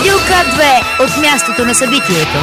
Радио К2 от мястото на събитието.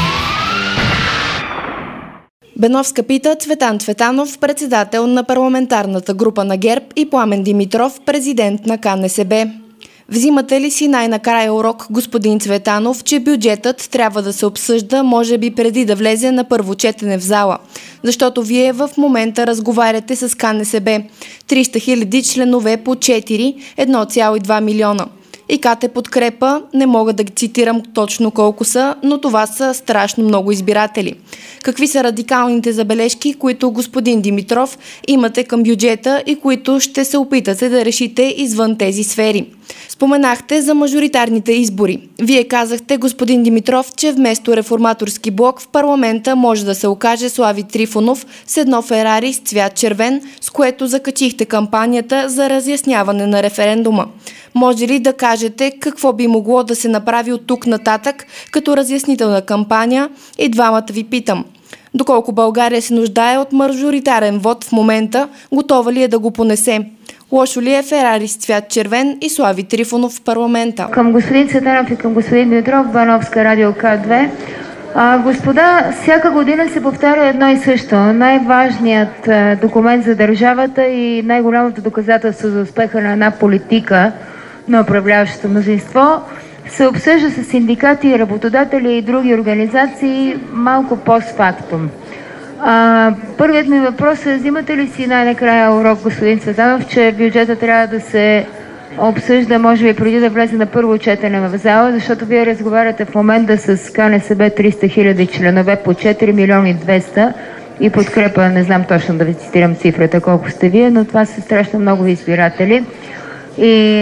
Беновска пита Цветан Цветанов, председател на парламентарната група на ГЕРБ, и Пламен Димитров, президент на КНСБ. Взимате ли си най-накрая урок, господин Цветанов, че бюджетът трябва да се обсъжда, може би преди да влезе на първо четене в зала? Защото вие в момента разговаряте с КНСБ. 300 000 членове по 4, 1,2 милиона. И КТ подкрепа, не мога да ги цитирам точно колко са, но това са страшно много избиратели. Какви са радикалните забележки, които, господин Димитров, имате към бюджета и които ще се опитате да решите извън тези сфери? Споменахте за мажоритарните избори. Вие казахте, господин Димитров, че вместо реформаторски блок в парламента може да се окаже Слави Трифонов с едно Ферари с цвят червен, с което закачихте кампанията за разясняване на референдума. Може ли да кажете какво би могло да се направи от тук нататък като разяснителна кампания? И двамата ви питам. Доколко България се нуждае от мажоритарен вод в момента, готова ли е да го понесе? Лошо ли е Ферари с цвят червен и Слави Трифонов в парламента? Към господин Цветанов и към господин Димитров, Беновска, Радио К2. Господа, всяка година се повтаря едно и също. Най-важният документ за държавата и най-голямото доказателство за успеха на една политика на управляващото мнозинство се обсъжда с синдикати, работодатели и други организации малко постфактум. Първият ми въпрос е: взимате ли си най-накрая урок, господин Цветанов, че бюджета трябва да се обсъжда, може би преди да влезе на първо четене в зала, защото вие разговаряте в момента с КНСБ 300 000 членове по 4 милиони 200 и подкрепа, не знам точно да ви цитирам цифрата колко сте вие, но това са страшно много избиратели. И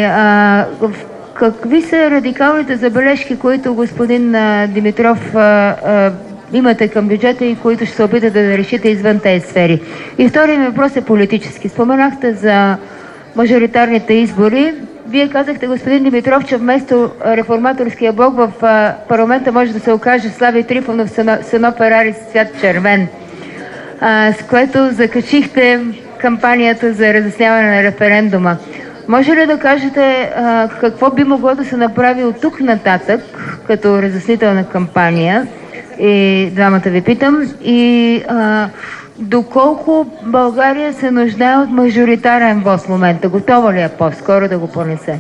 какви са радикалните забележки, които, господин Димитров, имате към бюджета и които ще се опитате да решите извън тези сфери? И вторият ми въпрос е политически. Споменахте за мажоритарните избори. Вие казахте, господин Димитров, че вместо реформаторския блок в парламента може да се окаже Слави Трифонов с едно Ферари с цвят червен, с което закачихте кампанията за разясняване на референдума. Може ли да кажете какво би могло да се направи от тук нататък като разяснителна кампания? И двамата ви питам. И доколко България се нуждае от мажоритарен вот в момента? Готова ли е по-скоро да го понесе?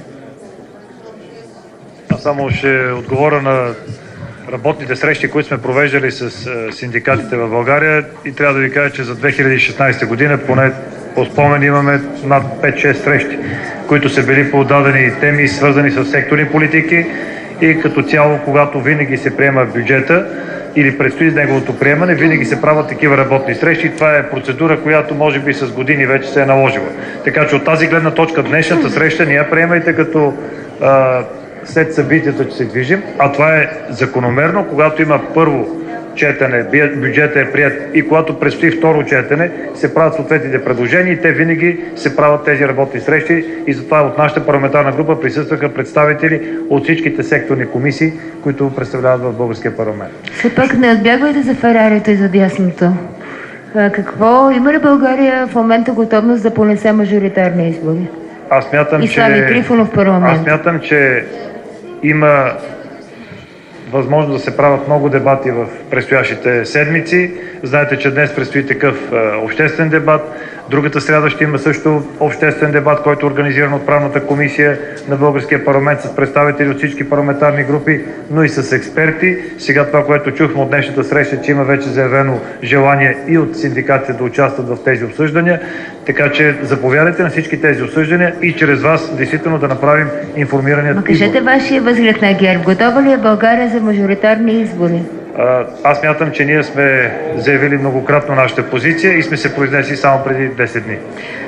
Аз само ще отговоря на работните срещи, които сме провеждали с синдикатите в България, и трябва да ви кажа, че за 2016 година поне по спомен имаме над 5-6 срещи, които са били по дадени теми, свързани с секторни политики, и като цяло, когато винаги се приема бюджета или предстои неговото приемане, винаги се правят такива работни срещи. Това е процедура, която може би с години вече се е наложила. Така че от тази гледна точка днешната среща не я приемайте като след събитията, че се движим, а това е закономерно, когато има първо четене, бюджетът е прият и когато предстои второ четене, се правят съответните предложения и те винаги се правят тези работни срещи, и затова от нашата парламентарна група присъстваха представители от всичките секторни комисии, които представляват в българския парламент. Все пак не отбягвайте за Ферарито и за дясното. Какво има ли България в момента готовност да понесе мажоритарни избори? Аз смятам, че има възможно да се правят много дебати в предстоящите седмици. Знаете, че днес предстои такъв обществен дебат. Другата сряда ще има също обществен дебат, който е организиран от правната комисия на българския парламент с представители от всички парламентарни групи, но и с експерти. Сега това, което чухме от днешната среща, че има вече заявено желание и от синдикатите да участват в тези обсъждания. Така че заповядайте на всички тези обсъждания и чрез вас действително да направим информираният избор. Кажете вашия възглед на ГЕРБ. Готова ли е България за мажоритарни избори? Аз мятам, че ние сме заявили многократно нашата позиция и сме се произнесли само преди 10 дни.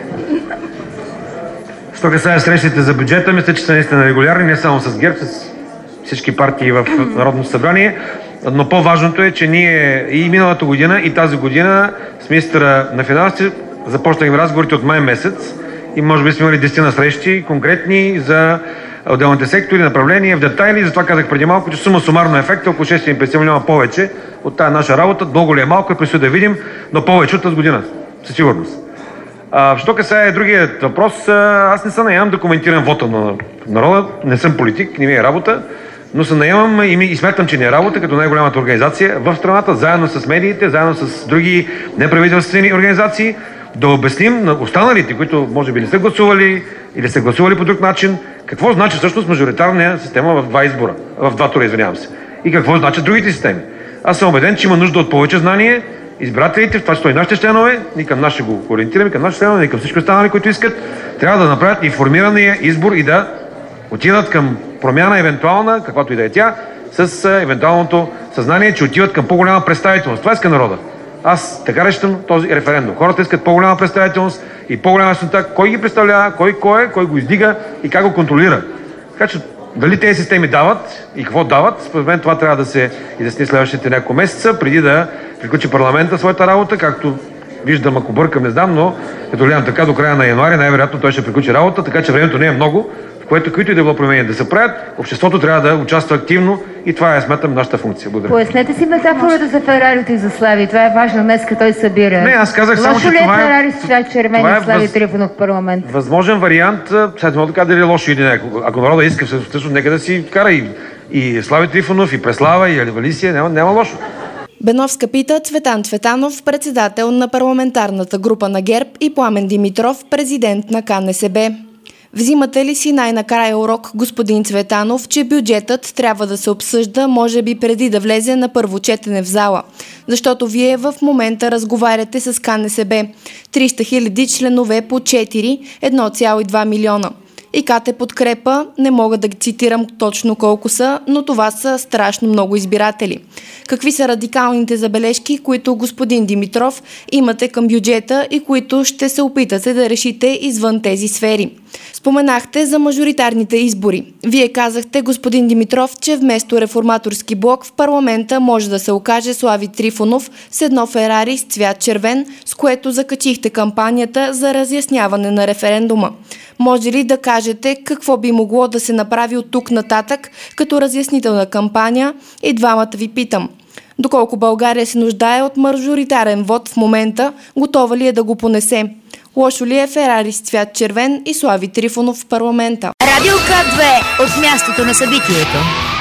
Що касае срещите за бюджета, мисля, че са наистина регулярни, не само с ГЕРБ, с всички партии в Народното събрание. Но по-важното е, че ние и миналата година, и тази година с министъра на финансите започнахме разговорите от май месец и може би сме имали 10 на срещи конкретни за отделните сектори, направления, в детайли. Затова казах преди малко, че сума сумарно ефекта около 650 милиона повече от тази наша работа. Много ли е малко, предстои да видим, но повече от тази година, със сигурност. Що касае другият въпрос, аз не съм наявам да коментирам вота на народа, не съм политик, не ми е работа. но се наемам и смятам, че не е работа като най-голямата организация в страната, заедно с медиите, заедно с други неправителствени организации, да обясним на останалите, които може би не са гласували или са гласували по друг начин, какво значи всъщност мажоритарна система в два тура, извинявам се. И какво значат другите системи. Аз съм убеден, че има нужда от повече знание. Избирателите, в това число и нашите членове, ние към нас ще го ориентираме, към нашите членове, и към всички останали, които искат, трябва да направят информирания избор и да отидат към промяна евентуална, каквато и да е тя, с евентуалното съзнание, че отиват към по-голяма представителност. Това иска народа. Аз така речем този референдум. Хората искат по-голяма представителност и по-голяма яснота кой ги представлява, кой е, кой го издига и как го контролира. Така че дали тези системи дават и какво дават, според мен това трябва да се изясни следващите няколко месеца, преди да приключи парламента своята работа, както виждам, ако бъркам, не знам, но като гледам така до края на януари, най-вероятно той ще приключи работа, така че времето не е много, в което които и да било промени да се правят, обществото трябва да участва активно и това е, смятам, нашата функция. Благодаря. Пояснете си метафората за Ферарито и за Слави. Това е важно днес, като той събира. Не, аз казах само, че това е... Ферари с цвят червен и Слави Трифонов в парламент? Възможен вариант, сега не мога да кажа дали е лошо или не. Ако народа иска, всъщност нека да си кара и Слави Трифонов, и Преслава, и Валисия, няма лошо. Беновска пита Цветан Цветанов, председател на парламентарната група на ГЕРБ, и Пламен Димитров, президент на КНСБ. Взимате ли си най-накрая урок, господин Цветанов, че бюджетът трябва да се обсъжда, може би преди да влезе на първо четене в зала? Защото вие в момента разговаряте с КНСБ. 300 хиляди членове по 4, 1,2 милиона. И КТ подкрепа, не мога да ги цитирам точно колко са, но това са страшно много избиратели. Какви са радикалните забележки, които, господин Димитров, имате към бюджета и които ще се опитате да решите извън тези сфери? Споменахте за мажоритарните избори. Вие казахте, господин Димитров, че вместо реформаторски блок в парламента може да се окаже Слави Трифонов с едно Ферари с цвят червен, с което закачихте кампанията за разясняване на референдума. Може ли да кажете какво би могло да се направи от тук нататък като разяснителна кампания? И двамата ви питам. Доколко България се нуждае от мажоритарен вод в момента, готова ли е да го понесе? Лошо ли е Ферари с цвят червен и Слави Трифонов в парламента? Радио К2 от мястото на събитието.